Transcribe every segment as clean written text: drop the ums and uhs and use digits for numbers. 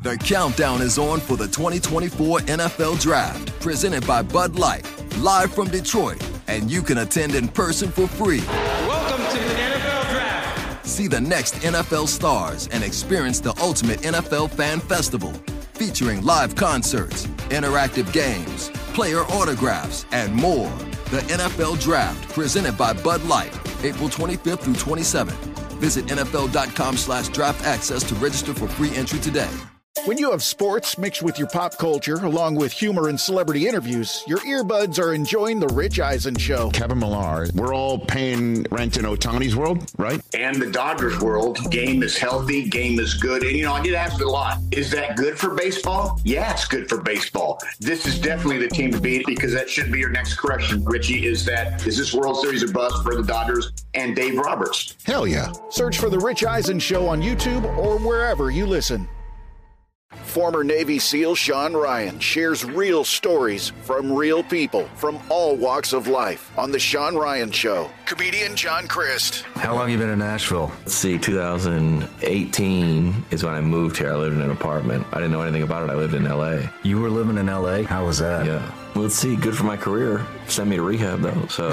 The countdown is on for the 2024 NFL Draft, presented by Bud Light, live from Detroit, and you can attend in person for free. Welcome to the NFL Draft. See the next NFL stars and experience the ultimate NFL fan festival, featuring live concerts, interactive games, player autographs, and more. The NFL Draft, presented by Bud Light, April 25th through 27th. Visit NFL.com/draft access to register for free entry today. When you have sports mixed with your pop culture, along with humor and celebrity interviews, your earbuds are enjoying The Rich Eisen Show. Kevin Millar, we're all paying rent in Ohtani's world, right? And the Dodgers world, game is healthy, game is good. And, I get asked a lot, is that good for baseball? Yeah, it's good for baseball. This is definitely the team to beat, because that should be your next question, Richie, is this World Series a bust for the Dodgers and Dave Roberts? Hell yeah. Search for The Rich Eisen Show on YouTube or wherever you listen. Former Navy SEAL Sean Ryan shares real stories from real people from all walks of life on The Sean Ryan Show. Comedian John Crist. How long have you been in Nashville? Let's see, 2018 is when I moved here. I lived in an apartment. I didn't know anything about it. I lived in L.A. You were living in L.A.? How was that? Yeah. Well, let's see, good for my career. Send me to rehab, though, so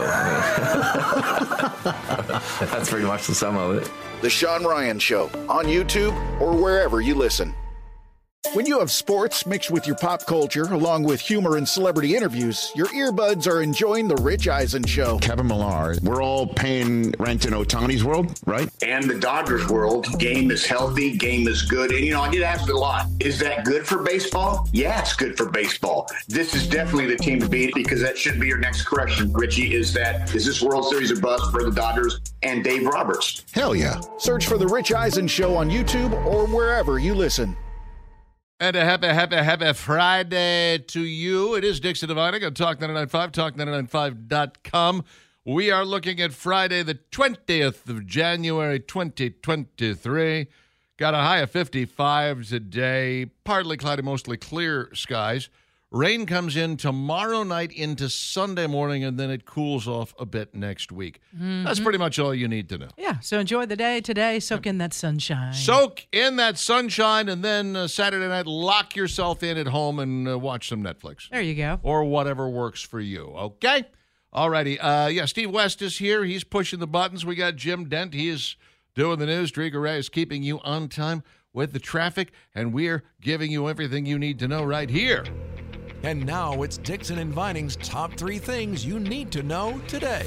that's pretty much the sum of it. The Sean Ryan Show on YouTube or wherever you listen. When you have sports mixed with your pop culture, along with humor and celebrity interviews, your earbuds are enjoying The Rich Eisen Show. Kevin Millar, we're all paying rent in Ohtani's world, right? And the Dodgers world, game is healthy, game is good. And, I get asked a lot, is that good for baseball? Yeah, it's good for baseball. This is definitely the team to beat, because that should be your next question, Richie, is this World Series a bust for the Dodgers and Dave Roberts? Hell yeah. Search for The Rich Eisen Show on YouTube or wherever you listen. And a happy Friday to you. It is Dixon Divining on Talk 99.5, talk995.com. We are looking at Friday, the 20th of January, 2023. Got a high of 55 today. Partly cloudy, mostly clear skies. Rain comes in tomorrow night into Sunday morning, and then it cools off a bit next week. That's pretty much all you need to know. Yeah, so enjoy the day today. Soak in that sunshine. Soak in that sunshine, and then Saturday night, lock yourself in at home and watch some Netflix. There you go. Or whatever works for you, okay? All righty. Steve West is here. He's pushing the buttons. We got Jim Dent. He is doing the news. Driga Ray is keeping you on time with the traffic, and we're giving you everything you need to know right here. And now it's Dixon and Vining's top 3 things you need to know today.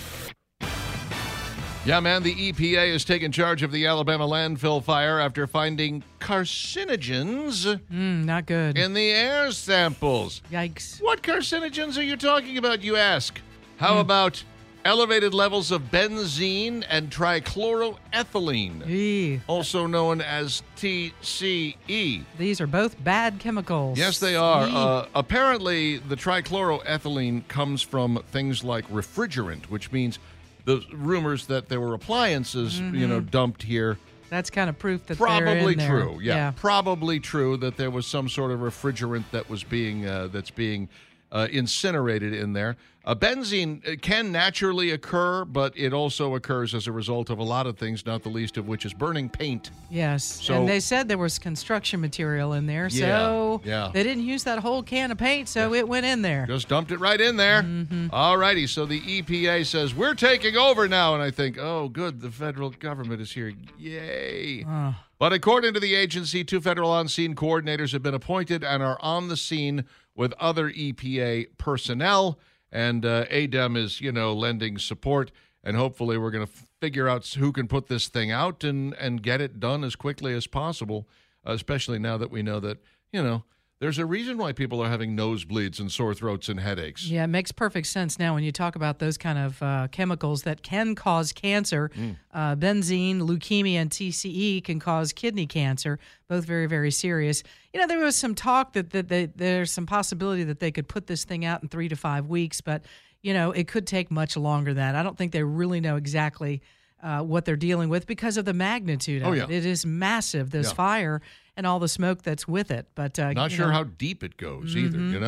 Yeah, man, the EPA is taking charge of the Alabama landfill fire after finding carcinogens not good. in the air samples. Yikes. What carcinogens are you talking about, you ask? How about elevated levels of benzene and trichloroethylene, Eee. also known as TCE? These are both bad chemicals. Yes, they are. Apparently, the trichloroethylene comes from things like refrigerant, which means the rumors that there were appliances, dumped here. That's kind of proof that Probably they're in there. true. Yeah, probably true that there was some sort of refrigerant that was being incinerated in there. Benzene can naturally occur, but it also occurs as a result of a lot of things, not the least of which is burning paint. Yes, and they said there was construction material in there, so they didn't use that whole can of paint, so it went in there. Just dumped it right in there. All righty, so the EPA says, we're taking over now, and I think, oh, good, the federal government is here. Yay. But according to the agency, 2 federal on-scene coordinators have been appointed and are on the scene with other EPA personnel, and ADEM is, lending support, and hopefully we're going to figure out who can put this thing out and get it done as quickly as possible, especially now that we know that, there's a reason why people are having nosebleeds and sore throats and headaches. Yeah, it makes perfect sense now when you talk about those kind of chemicals that can cause cancer. Benzene, leukemia, and TCE can cause kidney cancer, both very, very serious. There was some talk that there's some possibility that they could put this thing out in 3 to 5 weeks, but, it could take much longer than that. I don't think they really know exactly what they're dealing with because of the magnitude of it. It is massive, this fire, and all the smoke that's with it. But not sure how deep it goes either,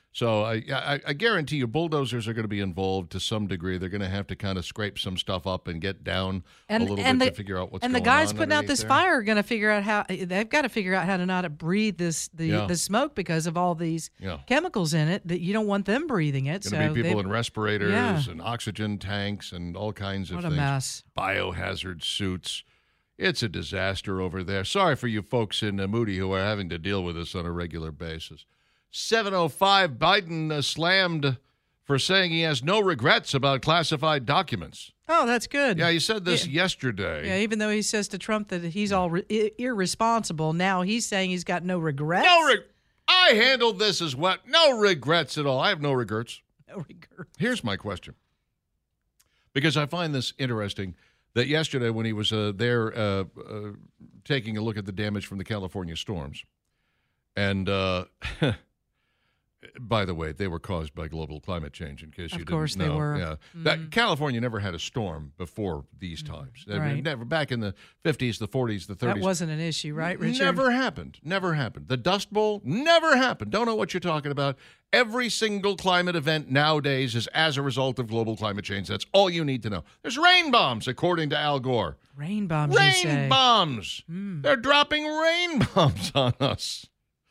So I guarantee you bulldozers are going to be involved to some degree. They're going to have to kind of scrape some stuff up and get down a little bit to figure out what's going on. And the guys putting out this there. fire are going to figure out how they've got to figure out how to not breathe the smoke because of all these chemicals in it that you don't want them breathing it. Going to be people in respirators and oxygen tanks and all kinds of things. What a mess. Biohazard suits. It's a disaster over there. Sorry for you folks in Moody who are having to deal with this on a regular basis. 7:05, Biden slammed for saying he has no regrets about classified documents. Oh, that's good. Yeah, he said this yesterday. Yeah, even though he says to Trump that he's all irresponsible, now he's saying he's got no regrets. I handled this as what? No regrets at all. I have no regrets. No regrets. Here's my question. Because I find this interesting that yesterday when he was there taking a look at the damage from the California storms, and by the way, they were caused by global climate change, in case you didn't know. Of course they were. Yeah. That California never had a storm before these times. Right. Never, back in the 50s, the 40s, the 30s. That wasn't an issue, right, Richard? Never happened. Never happened. The Dust Bowl never happened. Don't know what you're talking about. Every single climate event nowadays is as a result of global climate change. That's all you need to know. There's rain bombs, according to Al Gore. Rain bombs, you say? Rain bombs. They're dropping rain bombs on us.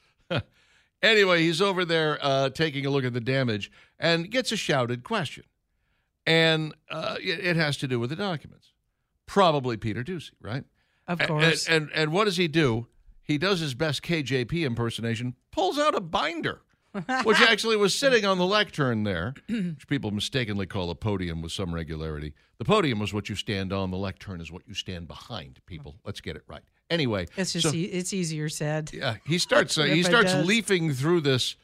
Anyway, he's over there taking a look at the damage and gets a shouted question. And it has to do with the documents. Probably Peter Doocy, right? Of course. And what does he do? He does his best KJP impersonation, pulls out a binder, which actually was sitting on the lectern there, which people mistakenly call a podium with some regularity. The podium is what you stand on. The lectern is what you stand behind, people. Let's get it right. Anyway, it's just it's easier said. Yeah, he starts leafing through this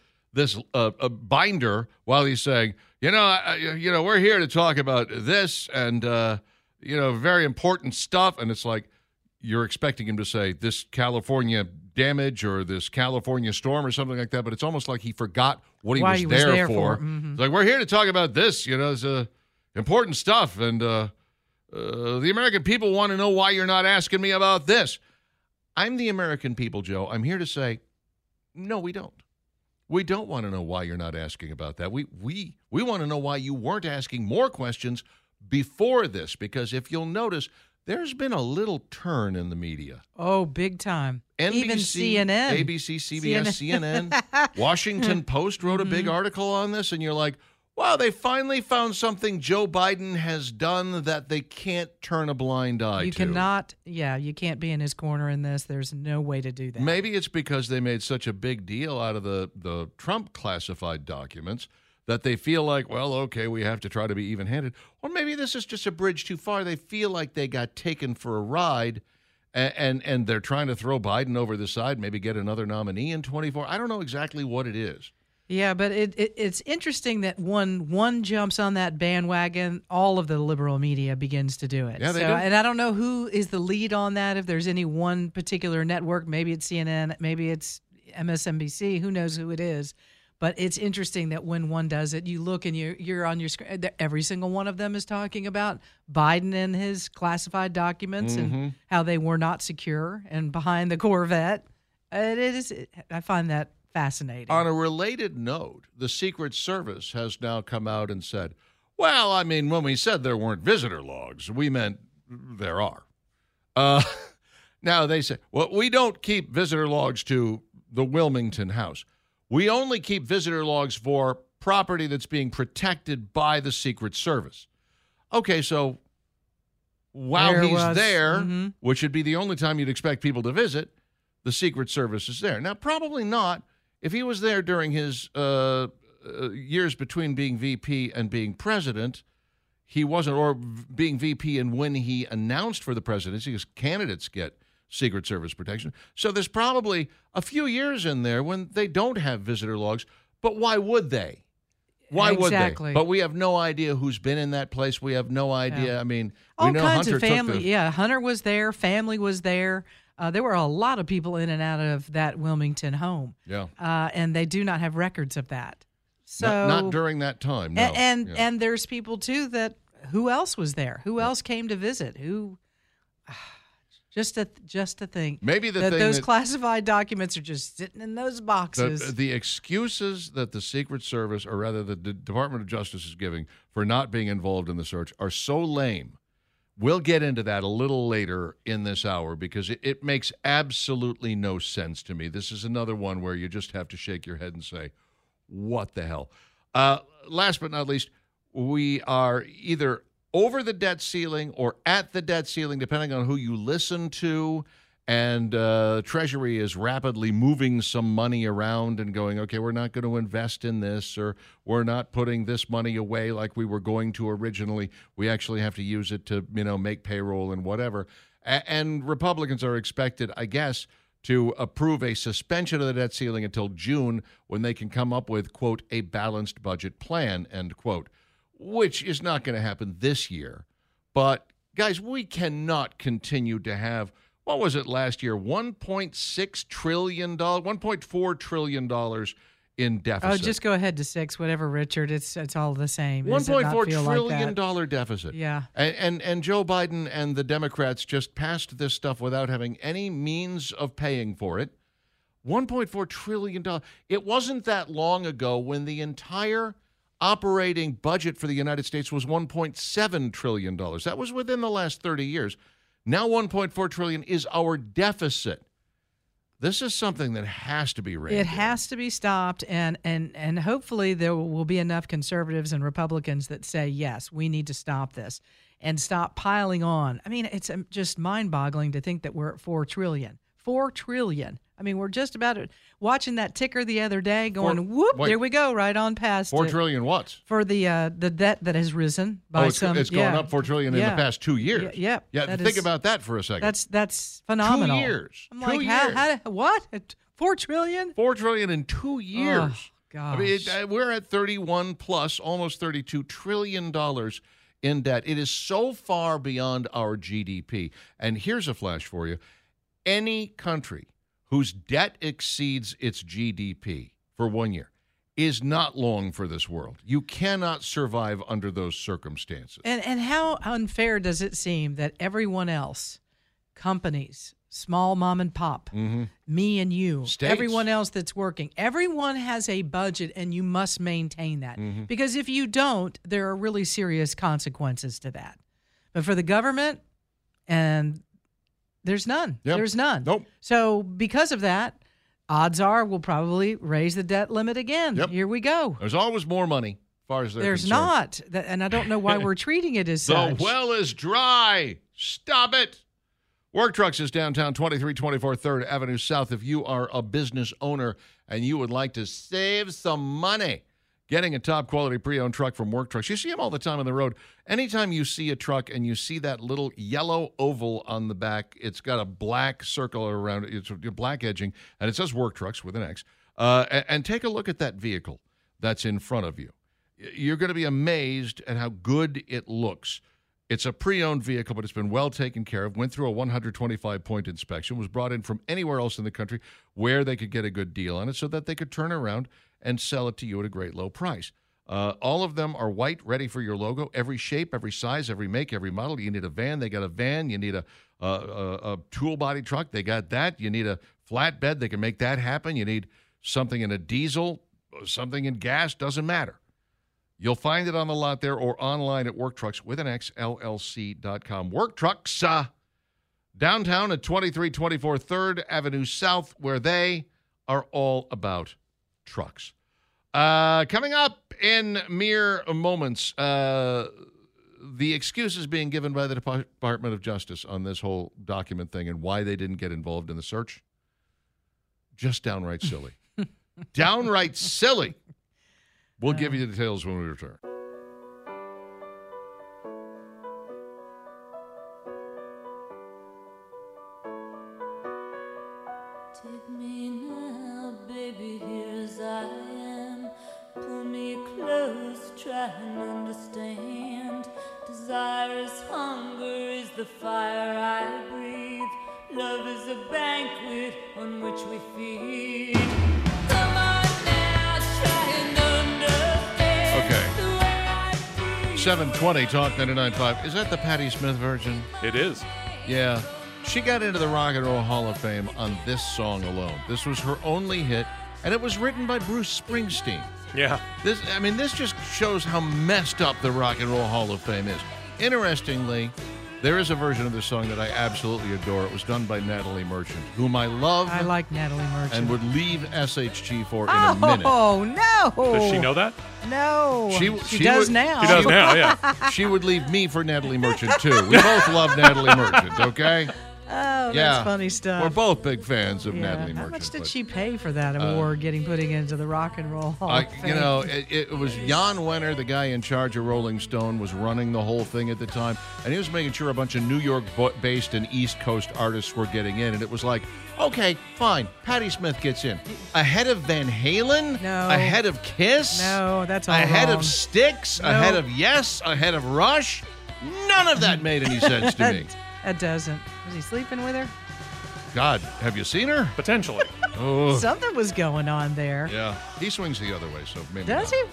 binder while he's saying, we're here to talk about this and very important stuff. And it's like you're expecting him to say this California damage or this California storm or something like that, but it's almost like he forgot what he was there for. Mm-hmm. It's like, we're here to talk about this. It's important stuff, and the American people want to know why you're not asking me about this. I'm the American people, Joe. I'm here to say, no, we don't. We don't want to know why you're not asking about that. We want to know why you weren't asking more questions before this, because if you'll notice, there's been a little turn in the media. Oh, big time. NBC, even CNN. ABC, CBS, CNN. Washington Post wrote a big article on this, and you're like, wow, they finally found something Joe Biden has done that they can't turn a blind eye to. You can't be in his corner in this. There's no way to do that. Maybe it's because they made such a big deal out of the Trump classified documents that they feel like, well, okay, we have to try to be even-handed. Or maybe this is just a bridge too far. They feel like they got taken for a ride, and they're trying to throw Biden over the side, maybe get another nominee in 24. I don't know exactly what it is. Yeah, but it's interesting that one jumps on that bandwagon, all of the liberal media begins to do it. Yeah, they do. And I don't know who is the lead on that, if there's any one particular network. Maybe it's CNN, maybe it's MSNBC, who knows who it is. But it's interesting that when one does it, you look and you're on your screen. Every single one of them is talking about Biden and his classified documents and how they were not secure and behind the Corvette. I find that fascinating. On a related note, the Secret Service has now come out and said, well, I mean, when we said there weren't visitor logs, we meant there are. Now they say, well, we don't keep visitor logs to the Wilmington house. We only keep visitor logs for property that's being protected by the Secret Service. Okay, so while he's there, which would be the only time you'd expect people to visit, the Secret Service is there. Now, probably not. If he was there during his years between being VP and being president, he wasn't, or being VP and when he announced for the presidency, because candidates get Secret Service protection. So there's probably a few years in there when they don't have visitor logs, but why would they? Why would they? But we have no idea who's been in that place. We have no idea. Yeah. I mean, we know kinds Hunter of family. Took the, yeah, Hunter was there. Family was there. There were a lot of people in and out of that Wilmington home. Yeah. And they do not have records of that. So not during that time, no. And there's people, too, who else was there? Who else came to visit? Just to think. Maybe the that thing those that, classified documents are just sitting in those boxes. The excuses that the Secret Service, or rather the Department of Justice, is giving for not being involved in the search are so lame. We'll get into that a little later in this hour because it makes absolutely no sense to me. This is another one where you just have to shake your head and say, what the hell? Last but not least, we are either over the debt ceiling or at the debt ceiling, depending on who you listen to. And Treasury is rapidly moving some money around and going, okay, we're not going to invest in this, or we're not putting this money away like we were going to originally. We actually have to use it to, make payroll and whatever. And Republicans are expected, I guess, to approve a suspension of the debt ceiling until June when they can come up with, quote, a balanced budget plan, end quote, which is not going to happen this year. But, guys, we cannot continue to have, what was it last year, $1.6 trillion, $1.4 trillion in deficit. Oh, just go ahead to 6, whatever, Richard. It's all the same. $1.4 trillion dollar deficit. Yeah. And Joe Biden and the Democrats just passed this stuff without having any means of paying for it. $1.4 trillion. It wasn't that long ago when the entire operating budget for the United States was $1.7 trillion. That was within the last 30 years. Now $1.4 trillion is our deficit. This is something that has to be reined in. It has to be stopped, and hopefully there will be enough conservatives and Republicans that say, yes, we need to stop this and stop piling on. I mean, it's just mind-boggling to think that we're at $4 trillion. $4 trillion. I mean, we're just about watching that ticker the other day going, there we go, right on past $4 trillion what? For the debt that has risen by it's gone up $4 trillion in the past 2 years. Yeah. Think about that for a second. That's phenomenal. 2 years. I'm 2 like, years. how what? $4 trillion? $4 trillion in 2 years. Oh, gosh. I mean, we're at 31 plus, almost $32 trillion in debt. It is so far beyond our GDP. And here's a flash for you. Any country whose debt exceeds its GDP for 1 year is not long for this world. You cannot survive under those circumstances. And how unfair does it seem that everyone else, companies, small mom and pop, me and you, States. Everyone else that's working, everyone has a budget and you must maintain that. Because if you don't, there are really serious consequences to that. But for the government, there's none. Yep. There's none. Nope. So because of that, odds are we'll probably raise the debt limit again. Yep. Here we go. There's always more money, as far as There's concerned. not. And I don't know why we're treating it as such. The well is dry. Stop it. Work Trucks is downtown, 2324 3rd Avenue South. If you are a business owner and you would like to save some money getting a top-quality pre-owned truck from Work Trucks, you see them all the time on the road. Anytime you see a truck and you see that little yellow oval on the back, it's got a black circle around it. It's black edging, and it says Work Trucks with an X. And take a look at that vehicle that's in front of you. You're going to be amazed at how good it looks. It's a pre-owned vehicle, but it's been well taken care of, went through a 125-point inspection, was brought in from anywhere else in the country where they could get a good deal on it so that they could turn around and sell it to you at a great low price. All of them are white, ready for your logo. Every shape, every size, every make, every model. You need a van, they got a van. You need a tool body truck, they got that. You need a flatbed, they can make that happen. You need something in a diesel, something in gas, doesn't matter. You'll find it on the lot there or online at WorkTrucksWithAnXLLC.com. Work Trucks, downtown at 2324 3rd Avenue South, where they are all about trucks. Coming up in mere moments, the excuses being given by the Department of Justice on this whole document thing and why they didn't get involved in the search. Just downright silly. Downright silly. We'll give you the details when we return. Take me now, baby, here as I am. Pull me close, try and understand. Desire is hunger, is the fire I breathe. Love is a banquet on which we feed. Come on now, try and understand. Okay. 720 Talk 99.5. Is that the Patti Smith version? It is. Yeah. She got into the Rock and Roll Hall of Fame on this song alone. This was her only hit, and it was written by Bruce Springsteen. Yeah. This just shows how messed up the Rock and Roll Hall of Fame is. Interestingly, there is a version of this song that I absolutely adore. It was done by Natalie Merchant, whom I love. I like Natalie Merchant. And would leave SHG for in a minute. Oh, no. Does she know that? No. She She does does now, yeah. She would leave me for Natalie Merchant, too. We both love Natalie Merchant, okay? Oh, that's funny stuff. We're both big fans of Natalie Merchant. How much did she pay for that award putting into the Rock and Roll Hall of Fame? You know, it was Jan Wenner, the guy in charge of Rolling Stone, was running the whole thing at the time, and he was making sure a bunch of New York-based and East Coast artists were getting in, and it was like, okay, fine, Patti Smith gets in. Ahead of Van Halen? No. Ahead of Kiss? No, that's all Ahead wrong. of Styx? No. Ahead of Yes? Ahead of Rush? None of that made any sense to me. That doesn't. Was he sleeping with her? God, have you seen her? Potentially. Oh. Something was going on there. Yeah, he swings the other way, so maybe Does not.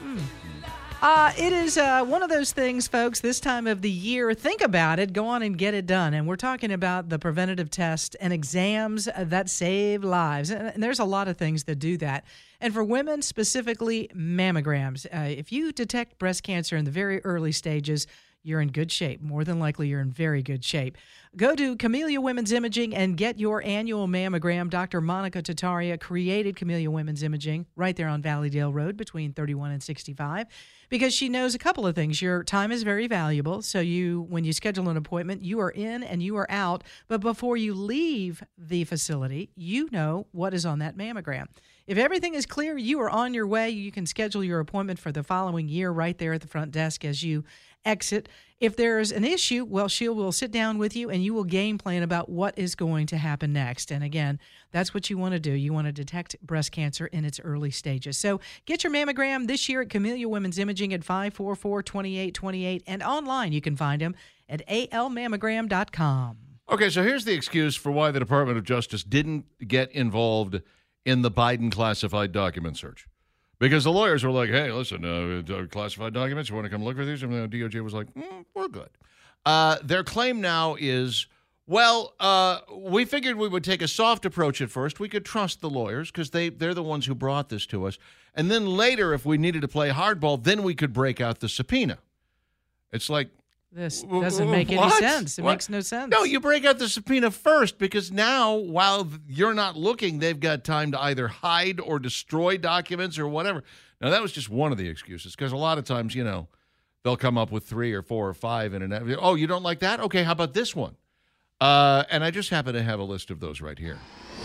he? It is one of those things, folks, this time of the year. Think about it. Go on and get it done. And we're talking about the preventative test and exams that save lives. And there's a lot of things that do that. And for women, specifically mammograms. If you detect breast cancer in the very early stages, you're in good shape. More than likely, you're in very good shape. Go to Camellia Women's Imaging and get your annual mammogram. Dr. Monica Tataria created Camellia Women's Imaging right there on Valleydale Road between 31 and 65 because she knows a couple of things. Your time is very valuable, so when you schedule an appointment, you are in and you are out. But before you leave the facility, you know what is on that mammogram. If everything is clear, you are on your way. You can schedule your appointment for the following year right there at the front desk as you exit. If there's an issue, well, she will sit down with you and you will game plan about what is going to happen next. And again, that's what you want to do. You want to detect breast cancer in its early stages. So get your mammogram this year at Camellia Women's Imaging at 544-2828. And online, you can find them at almammogram.com. Okay, so here's the excuse for why the Department of Justice didn't get involved in the Biden classified document search. Because the lawyers were like, hey, listen, classified documents, you want to come look for these? And the DOJ was like, we're good. Their claim now is, well, we figured we would take a soft approach at first. We could trust the lawyers because they're the ones who brought this to us. And then later, if we needed to play hardball, then we could break out the subpoena. It's like, this doesn't make any sense. It makes no sense. No, you break out the subpoena first because now, while you're not looking, they've got time to either hide or destroy documents or whatever. Now, that was just one of the excuses because a lot of times, they'll come up with 3 or 4 or 5 in an. Oh, you don't like that? Okay, how about this one? And I just happen to have a list of those right here.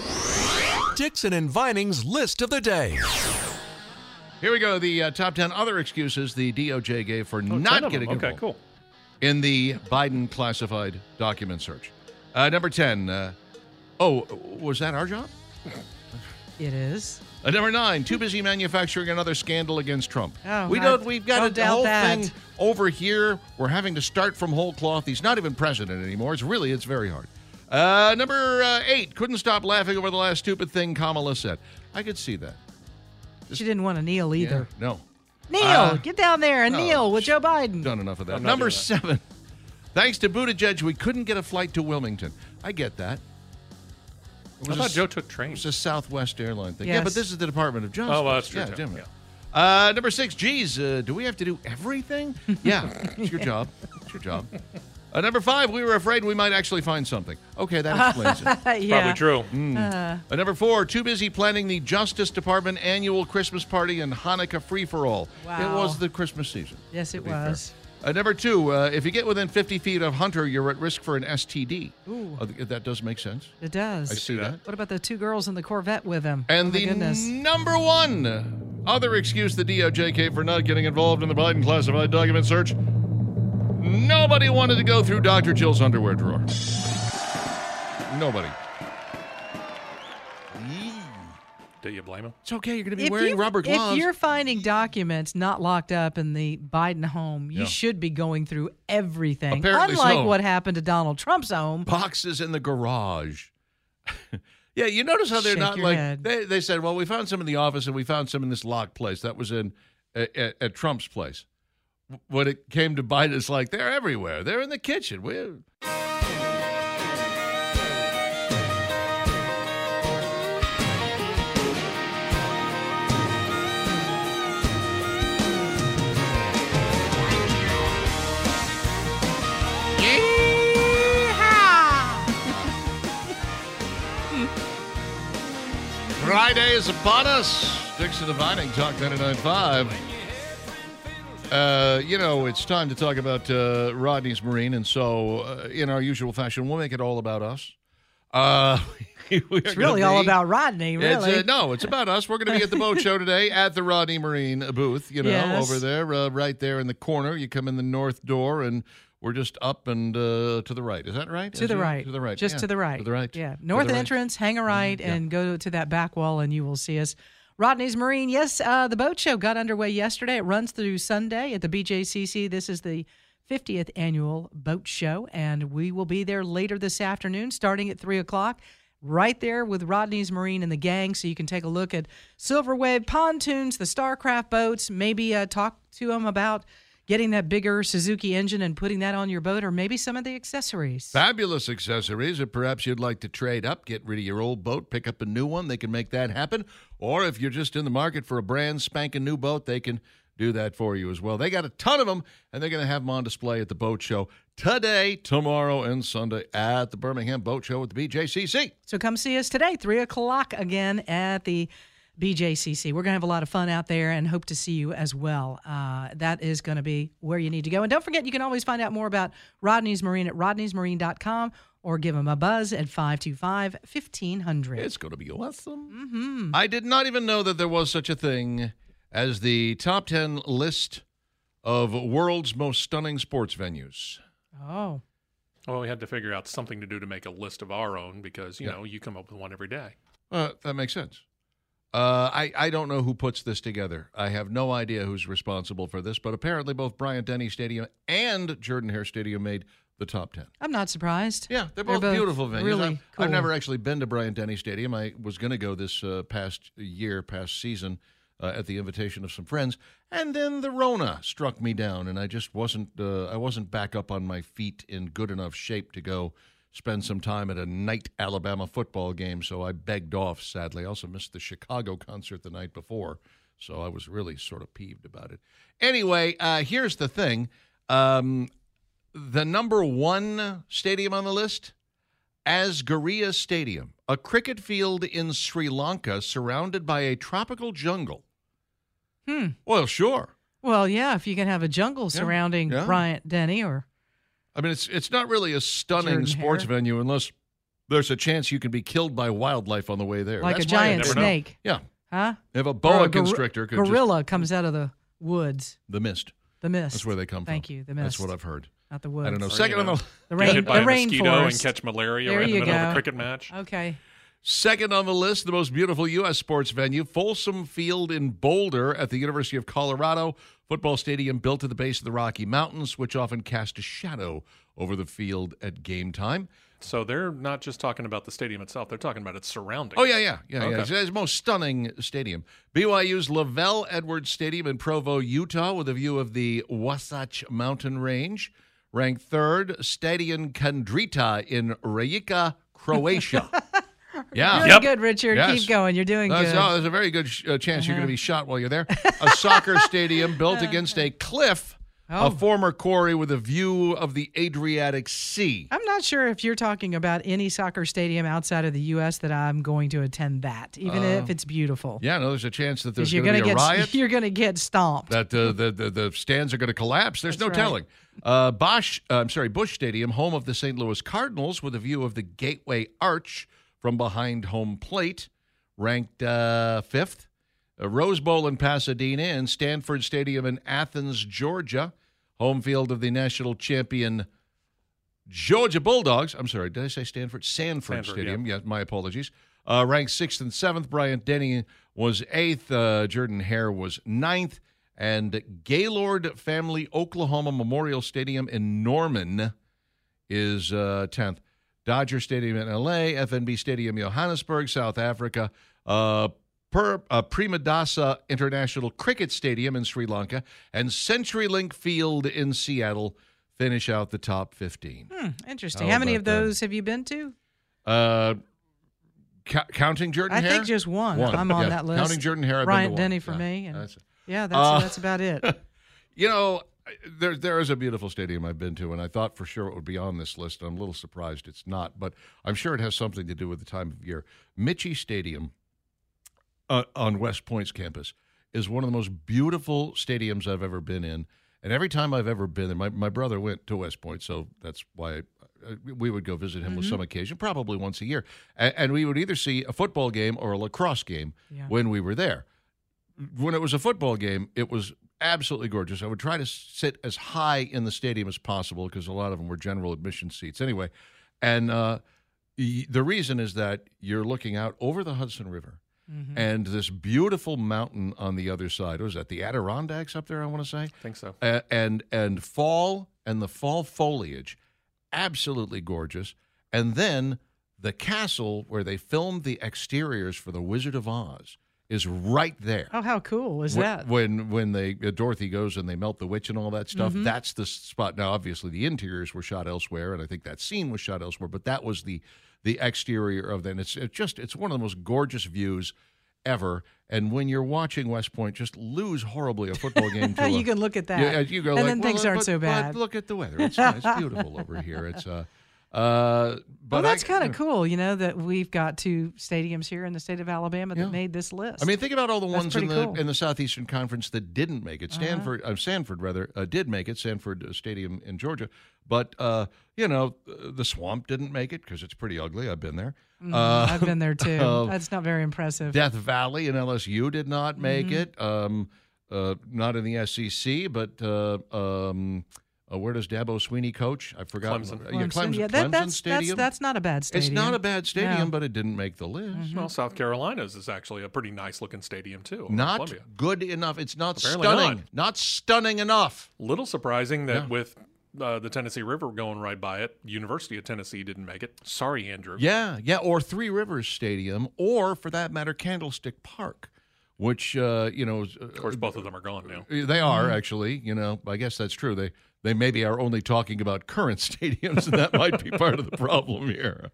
Dixon and Vining's list of the day. Here we go. The top 10 other excuses the DOJ gave for not getting involved. Okay, cool. In the Biden classified document search. Number 10. Was that our job? It is. Number 9. Too busy manufacturing another scandal against Trump. Oh, We've got a whole thing that. over here. We're having to start from whole cloth. He's not even president anymore. It's very hard. Number 8. Couldn't stop laughing over the last stupid thing Kamala said. I could see that. She didn't want to kneel either. Yeah, no. Kneel, get down there and kneel with Joe Biden. Done enough of that. Number 7. Thanks to Buttigieg, we couldn't get a flight to Wilmington. I get that. I thought Joe took trains. It's a Southwest airline thing. Yes. Yeah, but this is the Department of Justice. Oh, well, that's true. Yeah, too. Jim. Yeah. Number 6. Geez, do we have to do everything? Yeah, it's your job. It's your job. Number 5. We were afraid we might actually find something. Okay, that explains it. Yeah. Probably true. Number 4. Too busy planning the Justice Department annual Christmas party and Hanukkah free-for-all. Wow. It was the Christmas season. Yes, it was. Number 2. If you get within 50 feet of Hunter, you're at risk for an STD. Ooh. That does make sense. It does. I see that. What about the 2 girls in the Corvette with him? And oh, my the goodness. number 1 other excuse the DOJ gave for not getting involved in the Biden classified document search. Nobody wanted to go through Dr. Jill's underwear drawer. Nobody. Do you blame him? It's okay. You're going to be wearing rubber gloves. If you're finding documents not locked up in the Biden home, you should be going through everything. Apparently Unlike so. what happened to Donald Trump's home. Boxes in the garage. Yeah, you notice how they're Shake not your like head. they said, well, we found some in the office and we found some in this locked place. That was at Trump's place. When it came to Biden, it's like they're everywhere. They're in the kitchen. Friday is upon us. Dixon and Vining, Talk 99.5. It's time to talk about Rodney's Marine, and so in our usual fashion, we'll make it all about us. It's really all about Rodney, really. It's about us. We're going to be at the boat show today at the Rodney Marine booth, over there, right there in the corner. You come in the north door, and we're just up and to the right. Is that right? To the right. To the right. Just to the right. To the right. Yeah. North entrance, hang a right, and go to that back wall, and you will see us. Rodney's Marine. Yes, the boat show got underway yesterday. It runs through Sunday at the BJCC. This is the 50th annual boat show, and we will be there later this afternoon starting at 3 o'clock. Right there with Rodney's Marine and the gang, so you can take a look at Silver Wave pontoons, the Starcraft boats, maybe talk to them about getting that bigger Suzuki engine and putting that on your boat, or maybe some of the accessories. Fabulous accessories, or perhaps you'd like to trade up, get rid of your old boat, pick up a new one. They can make that happen. Or if you're just in the market for a brand spanking new boat, they can do that for you as well. They got a ton of them, and they're going to have them on display at the boat show today, tomorrow, and Sunday at the Birmingham Boat Show at the BJCC. So come see us today, 3 o'clock again at the BJCC. We're going to have a lot of fun out there and hope to see you as well. That is going to be where you need to go. And don't forget, you can always find out more about Rodney's Marine at rodneysmarine.com or give them a buzz at 525-1500. It's going to be awesome. Mm-hmm. I did not even know that there was such a thing as the top 10 list of world's most stunning sports venues. Oh. Well, we had to figure out something to do to make a list of our own because, you know, you come up with one every day. That makes sense. I don't know who puts this together. I have no idea who's responsible for this, but apparently both Bryant-Denny Stadium and Jordan-Hare Stadium made the top 10. I'm not surprised. Yeah, they're both beautiful venues. Really cool. I've never actually been to Bryant-Denny Stadium. I was going to go this past season at the invitation of some friends, and then the Rona struck me down, and I just wasn't back up on my feet in good enough shape to go spend some time at a night Alabama football game, so I begged off, sadly. I also missed the Chicago concert the night before, so I was really sort of peeved about it. Anyway, here's the thing. The number one stadium on the list, Asgaria Stadium, a cricket field in Sri Lanka surrounded by a tropical jungle. Well, sure. Well, yeah, if you can have a jungle surrounding Bryant-Denny or... I mean, it's not really a stunning sports venue unless there's a chance you can be killed by wildlife on the way there. Like a giant snake. Yeah. Huh? If a boa constrictor could gorilla comes out of the woods. The mist. The mist. That's where they come from. Thank you, the mist. That's what I've heard. Not the woods. I don't know. Second on the rain, the mosquito and catch malaria right in the middle of a cricket match. Okay. Second on the list, the most beautiful U.S. sports venue, Folsom Field in Boulder at the University of Colorado. Football stadium built at the base of the Rocky Mountains, which often cast a shadow over the field at game time. So they're not just talking about the stadium itself; they're talking about its surroundings. Oh yeah. Okay. It's the most stunning stadium. BYU's Lavelle Edwards Stadium in Provo, Utah, with a view of the Wasatch Mountain Range. Ranked third, Stadion Kandrita in Rijeka, Croatia. Yeah. Really good, Richard. Yes. Keep going. You're doing good. There's a very good chance you're going to be shot while you're there. A soccer stadium built against a cliff, a former quarry with a view of the Adriatic Sea. I'm not sure if you're talking about any soccer stadium outside of the U.S. that I'm going to attend that, even if it's beautiful. Yeah, no, there's a chance that there's going to be a riot. You're going to get stomped. That the stands are going to collapse. There's no telling. Busch Stadium, home of the St. Louis Cardinals, with a view of the Gateway Arch from behind home plate, ranked fifth. Rose Bowl in Pasadena and Stanford Stadium in Athens, Georgia, home field of the national champion Georgia Bulldogs. I'm sorry, did I say Stanford? Sanford Stadium. Yeah, my apologies. Ranked 6th and 7th. Bryant-Denny was 8th. Jordan-Hare was 9th. And Gaylord Family Oklahoma Memorial Stadium in Norman is 10th. Dodger Stadium in L.A., FNB Stadium, Johannesburg, South Africa, Premadasa International Cricket Stadium in Sri Lanka, and CenturyLink Field in Seattle finish out the top 15. Interesting. How many of those have you been to? Counting Jordan-Hare? I think just one. I'm on that list. Counting Jordan-Hare, I've Bryant-Denny for me. That's about it. You know, there is a beautiful stadium I've been to, and I thought for sure it would be on this list. I'm a little surprised it's not, but I'm sure it has something to do with the time of year. Michie Stadium on West Point's campus is one of the most beautiful stadiums I've ever been in. And every time I've ever been there, my brother went to West Point, so that's why we would go visit him with some occasion, probably once a year. And we would either see a football game or a lacrosse game when we were there. When it was a football game, it was absolutely gorgeous. I would try to sit as high in the stadium as possible because a lot of them were general admission seats. Anyway, and the reason is that you're looking out over the Hudson River and this beautiful mountain on the other side. Was that the Adirondacks up there, I want to say? I think so. And fall and the fall foliage, absolutely gorgeous. And then the castle where they filmed the exteriors for The Wizard of Oz is right there. Oh, how cool is that? When they Dorothy goes and they melt the witch and all that stuff, that's the spot. Now, obviously, the interiors were shot elsewhere, and I think that scene was shot elsewhere, but that was the exterior of that. And it's one of the most gorgeous views ever. And when you're watching West Point just lose horribly a football game, you can look at that. Yeah, you go and like, then things aren't so bad. But look at the weather. It's nice, beautiful over here. It's but that's kind of cool, that we've got two stadiums here in the state of Alabama that made this list. I mean, think about all the ones in cool. the Southeastern Conference that didn't make it. Sanford did make it. Sanford Stadium in Georgia, but the Swamp didn't make it because it's pretty ugly. I've been there. I've been there too. That's not very impressive. Death Valley and LSU did not make it. Not in the SEC, but. Where does Dabo Sweeney coach? I forgot. Clemson. Clemson Stadium. That's not a bad stadium. It's not a bad stadium, but it didn't make the list. Well, South Carolina's is actually a pretty nice-looking stadium, too. Not good enough. It's not Apparently stunning. Not stunning enough. Little surprising that with the Tennessee River going right by it, University of Tennessee didn't make it. Sorry, Andrew. Yeah, or Three Rivers Stadium, or, for that matter, Candlestick Park. Which, of course, both of them are gone now. They are, actually. I guess that's true. They maybe are only talking about current stadiums, and that might be part of the problem here.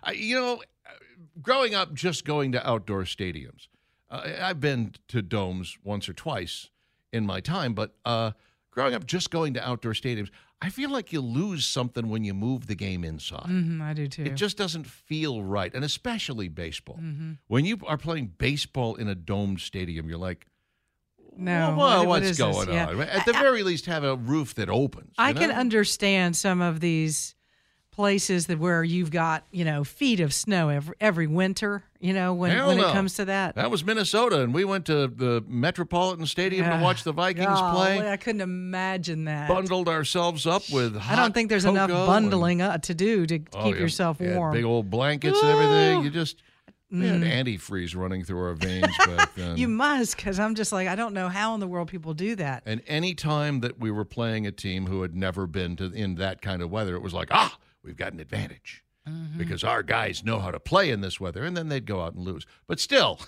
Growing up just going to outdoor stadiums, I've been to domes once or twice in my time, but growing up just going to outdoor stadiums, I feel like you lose something when you move the game inside. I do too. It just doesn't feel right, and especially baseball. When you are playing baseball in a domed stadium, you're like, no, what's going on? Yeah. At the very least, have a roof that opens. I can understand some of these places where you've got feet of snow every winter. When it comes to that. That was Minnesota, and we went to the Metropolitan Stadium to watch the Vikings play. I couldn't imagine that. Bundled ourselves up with hot I don't think there's enough bundling to do to keep yourself warm. Big old blankets and everything. You just. We had antifreeze running through our veins back then. You must, because I'm just like, I don't know how in the world people do that. And any time that we were playing a team who had never been in that kind of weather, it was like, we've got an advantage because our guys know how to play in this weather, and then they'd go out and lose. But still.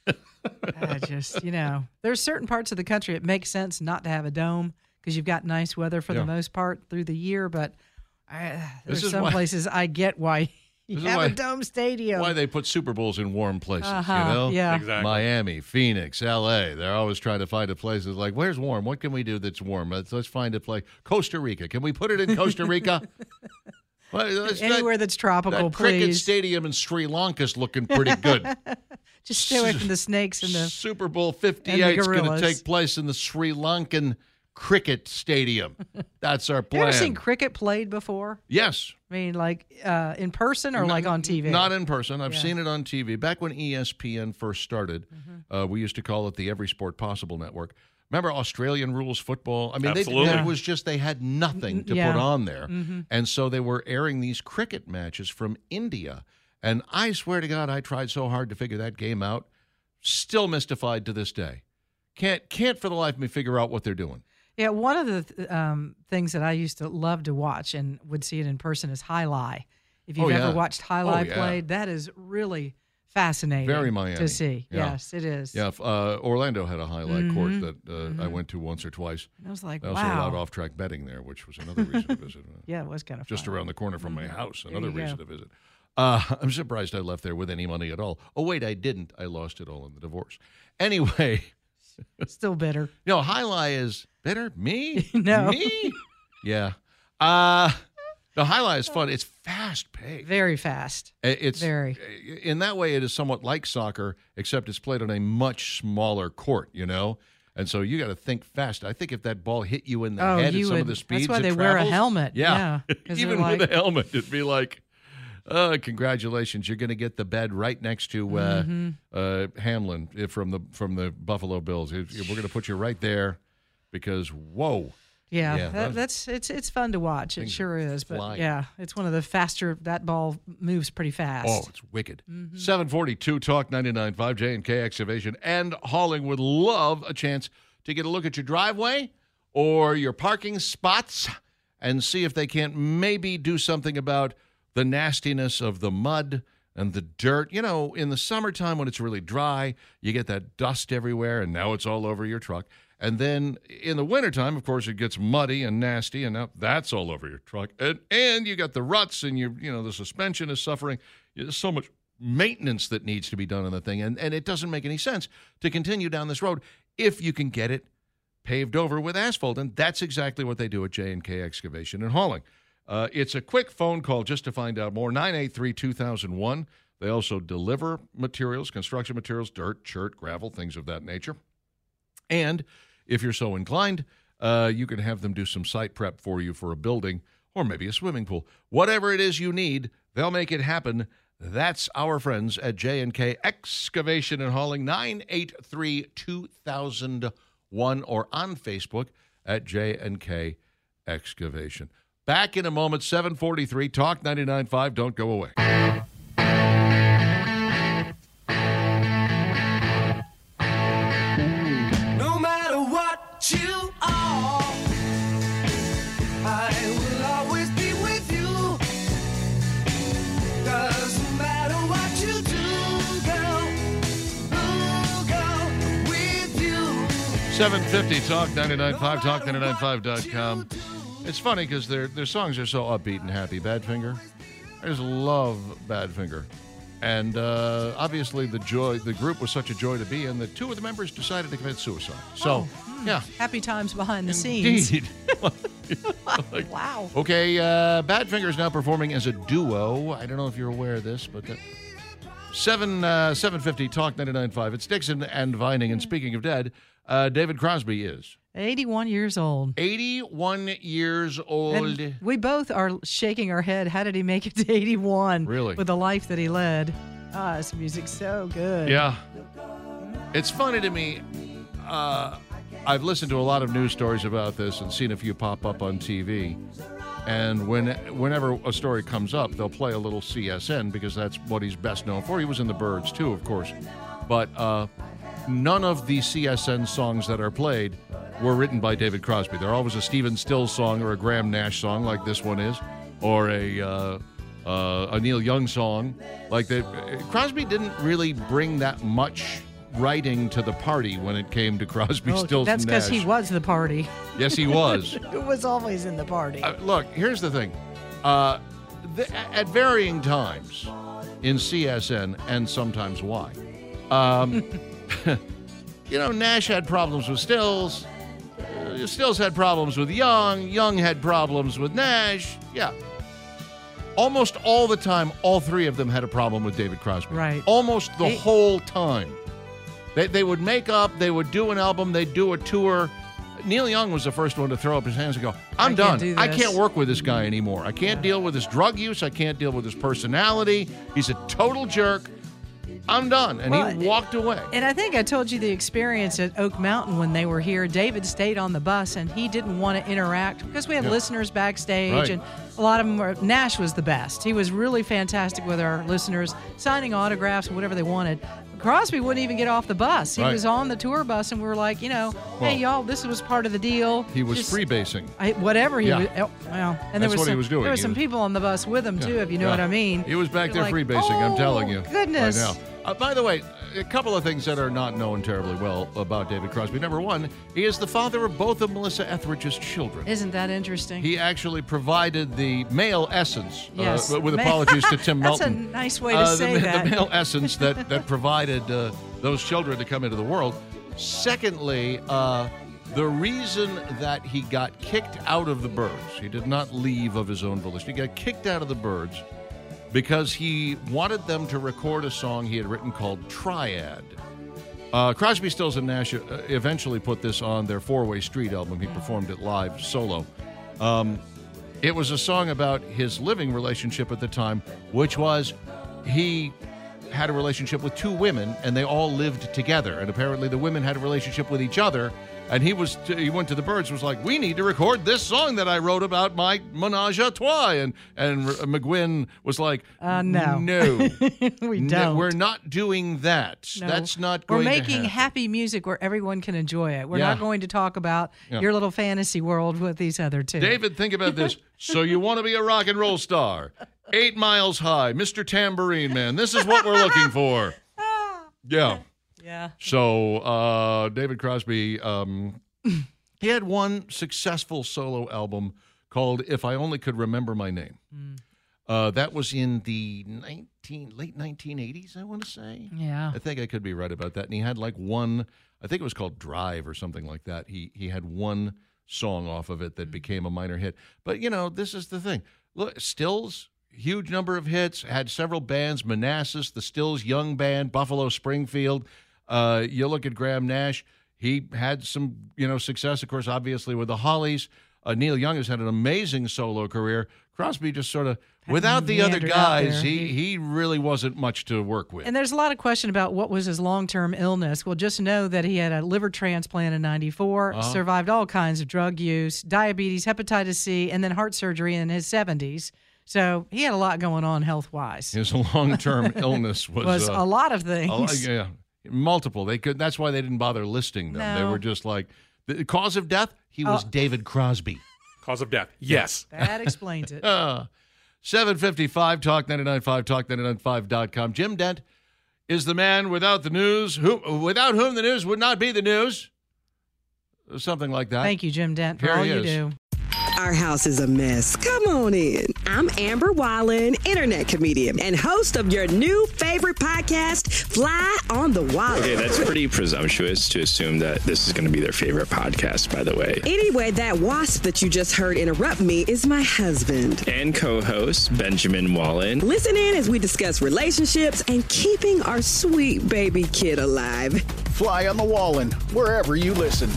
There's certain parts of the country it makes sense not to have a dome because you've got nice weather for the most part through the year, but there's some places I get why you have a dome stadium. Why they put Super Bowls in warm places, Yeah, exactly. Miami, Phoenix, L.A. They're always trying to find a place that's like, where's warm? What can we do that's warm? Let's find a place. Costa Rica. Can we put it in Costa Rica? Anywhere that's tropical, that cricket please. stadium in Sri Lanka's looking pretty good. Just stay away from the snakes and the Super Bowl 58 is going to take place in the Sri Lankan cricket stadium. That's our plan. You ever seen cricket played before? Yes. I mean, like in person or like on TV? Not in person. I've seen it on TV. Back when ESPN first started, we used to call it the Every Sport Possible Network. Remember Australian rules football? I mean, it was just they had nothing to put on there. And so they were airing these cricket matches from India. And I swear to God, I tried so hard to figure that game out. Still mystified to this day. Can't for the life of me figure out what they're doing. Yeah, one of the things that I used to love to watch and would see it in person is Highlight. If you've ever watched Highlight played, that is really fascinating Very Miami. to see. Yeah. Yes, it is. Yeah, Orlando had a Highlight court that I went to once or twice. I was like, I also allowed off-track betting there, which was another reason to visit. Yeah, it was kind of just fun. around the corner from my house, another reason to visit. I'm surprised I left there with any money at all. Oh, wait, I didn't. I lost it all in the divorce. Anyway. Still bitter. Highlight is bitter? Me? No. Me? Yeah. The Jai Alai is fun. It's fast-paced. Very fast. It's very. In that way, it is somewhat like soccer, except it's played on a much smaller court, you know? And so you got to think fast. I think if that ball hit you in the head at some of the speeds that's why it they travels, wear a helmet. Yeah. 'Cause Even they're with a helmet, it'd be like, congratulations, you're going to get the bed right next to Hamlin from the Buffalo Bills. We're going to put you right there because, whoa. Yeah, it's fun to watch. It sure is. But flying. yeah, it's one of the faster. That ball moves pretty fast. Oh, it's wicked. 742 Talk 99.5 J&K Excavation and Hauling would love a chance to get a look at your driveway or your parking spots and see if they can't maybe do something about the nastiness of the mud and the dirt. You know, in the summertime when it's really dry, you get that dust everywhere, and now it's all over your truck. And then in the wintertime, of course, it gets muddy and nasty, and now that's all over your truck. And you got the ruts, and the suspension is suffering. There's so much maintenance that needs to be done on the thing, and it doesn't make any sense to continue down this road if you can get it paved over with asphalt. And that's exactly what they do at J&K Excavation and Hauling. It's a quick phone call just to find out more, 983-2001. They also deliver materials, construction materials, dirt, chert, gravel, things of that nature. And if you're so inclined, you can have them do some site prep for you for a building or maybe a swimming pool. Whatever it is you need, they'll make it happen. That's our friends at J&K Excavation and Hauling, 983-2001, or on Facebook at J&K Excavation. Back in a moment, 743, Talk 99.5. Don't go away. You are, I will always be with you. Doesn't matter what you do, girl, with you. 750 Talk 99.5, Talk995.com. It's funny because their songs are so upbeat and happy. Badfinger, I just love Badfinger. And obviously the group was such a joy to be in that two of the members decided to commit suicide. So, yeah. Happy times behind the scenes. Indeed. Wow. Okay, Badfinger is now performing as a duo. I don't know if you're aware of this, but 750 Talk 99.5. It's Dixon and Vining. And speaking of dead, David Crosby is 81 years old. 81 years old. And we both are shaking our head. How did he make it to 81? Really? With the life that he led. His music's so good. Yeah. It's funny to me. I've listened to a lot of news stories about this and seen a few pop up on TV. And whenever a story comes up, they'll play a little CSN because that's what he's best known for. He was in the Byrds, too, of course. But none of the CSN songs that are played were written by David Crosby. They're always a Stephen Stills song or a Graham Nash song like this one is, or a Neil Young song like that. Crosby didn't really bring that much writing to the party when it came to Crosby, Stills, that's and Nash. because he was the party. Yes, he was. He was always in the party. Look, here's the thing. At varying times in CSN, and sometimes why, Nash had problems with Stills. Stills had problems with Young. Young had problems with Nash. Yeah. Almost all the time, all three of them had a problem with David Crosby. Right. Almost the whole time. They would make up, they would do an album, they'd do a tour. Neil Young was the first one to throw up his hands and go, I'm done. I can't work with this guy anymore. I can't deal with his drug use. I can't deal with his personality. He's a total jerk. I'm done. And he walked away. And I think I told you the experience at Oak Mountain when they were here. David stayed on the bus, and he didn't want to interact because we had listeners backstage, Right. and a lot of them were. Nash was the best. He was really fantastic with our listeners, signing autographs and whatever they wanted. Crosby wouldn't even get off the bus. He was on the tour bus, and we were like, hey, y'all, this was part of the deal. He was freebasing. Whatever he was. That's And there was what he was doing. There were He some was- people on the bus with him, too, if you know what I mean. He was back there Like, freebasing, I'm telling you. Goodness. Right now. By the way, a couple of things that are not known terribly well about David Crosby. Number one, he is the father of both of Melissa Etheridge's children. Isn't that interesting? He actually provided the male essence, Yes. with apologies to Tim That's Melton. a nice way to say that. The male essence that provided those children to come into the world. Secondly, The reason that he got kicked out of the Byrds, he did not leave of his own volition. He got kicked out of the Byrds because he wanted them to record a song he had written called Triad. Crosby, Stills, and Nash eventually put this on their Four-Way Street album. He performed it live solo. It was a song about his living relationship at the time, which was he had a relationship with two women, and they all lived together. And apparently the women had a relationship with each other. And he went to the Byrds, was like, we need to record this song that I wrote about my menage a trois. And McGuinn was like, no. We don't. We're not doing that. No. That's not going We're to making happen. happy music where everyone can enjoy it. We're not going to talk about your little fantasy world with these other two. David, think about this. So you want to be a rock and roll star. 8 Miles High, Mr. Tambourine Man. This is what we're looking for. Yeah. Yeah. So David Crosby, he had one successful solo album called If I Only Could Remember My Name. That was in the late 1980s, I want to say. Yeah. I think I could be right about that. And he had like one, I think it was called Drive or something like that. He had one song off of it that became a minor hit. But, you know, this is the thing. Look, Stills, huge number of hits, had several bands, Manassas, the Stills Young Band, Buffalo Springfield. You look at Graham Nash, he had some, success, of course, obviously with the Hollies. Neil Young has had an amazing solo career. Crosby just sort of, without the other guys, he really wasn't much to work with. And there's a lot of question about what was his long-term illness. Well, just know that he had a liver transplant in 94, survived all kinds of drug use, diabetes, hepatitis C, and then heart surgery in his 70s. So he had a lot going on health-wise. His long-term illness was a lot of things. Multiple. That's why they didn't bother listing them. They were just like, the cause of death, he was David Crosby. Cause of death, yes. That explains it. 755 Talk 99.5, talk995.com. Jim Dent is the man without the news, without whom the news would not be the news. Something like that. Thank you, Jim Dent, for Here all he you is. do. Our house is a mess. Come on in. I'm Amber Wallen, internet comedian and host of your new favorite podcast, Fly on the Wall. Okay, that's pretty presumptuous to assume that this is going to be their favorite podcast, by the way. Anyway, that wasp that you just heard interrupt me is my husband. And co-host, Benjamin Wallen. Listen in as we discuss relationships and keeping our sweet baby kid alive. Fly on the Wallen, wherever you listen.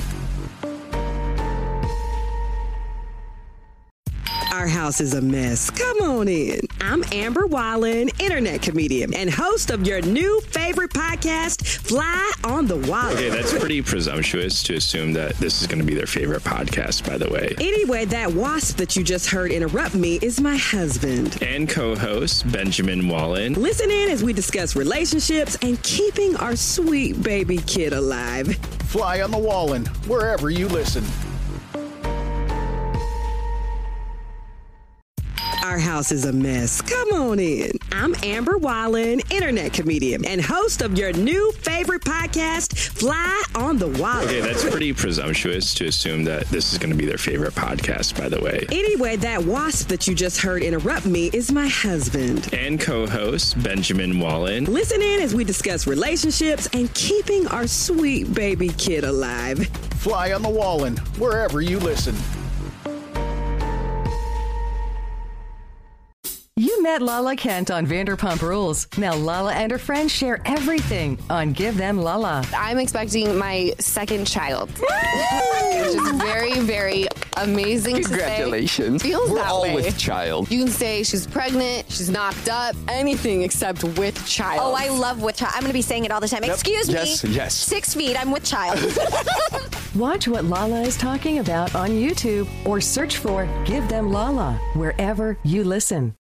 Our house is a mess. Come on in. I'm Amber Wallen, internet comedian and host of your new favorite podcast, Fly on the Wall. Okay, that's pretty presumptuous to assume that this is going to be their favorite podcast, by the way. Anyway, that wasp that you just heard interrupt me is my husband. And co-host, Benjamin Wallen. Listen in as we discuss relationships and keeping our sweet baby kid alive. Fly on the Wallen, wherever you listen. Our house is a mess. Come on in. I'm Amber Wallen, internet comedian and host of your new favorite podcast, Fly on the Wall. Okay, that's pretty presumptuous to assume that this is going to be their favorite podcast, by the way. Anyway, that wasp that you just heard interrupt me is my husband. And co-host, Benjamin Wallen. Listen in as we discuss relationships and keeping our sweet baby kid alive. Fly on the Wallen, wherever you listen. You met Lala Kent on Vanderpump Rules. Now Lala and her friends share everything on Give Them Lala. I'm expecting my second child. Which is very, very amazing to say. Congratulations. Feels We're that all way. with child. You can say she's pregnant, she's knocked up, anything except with child. Oh, I love with child. I'm going to be saying it all the time. Yep. Excuse me. Yes. 6 feet. I'm with child. Watch what Lala is talking about on YouTube or search for Give Them Lala wherever you listen.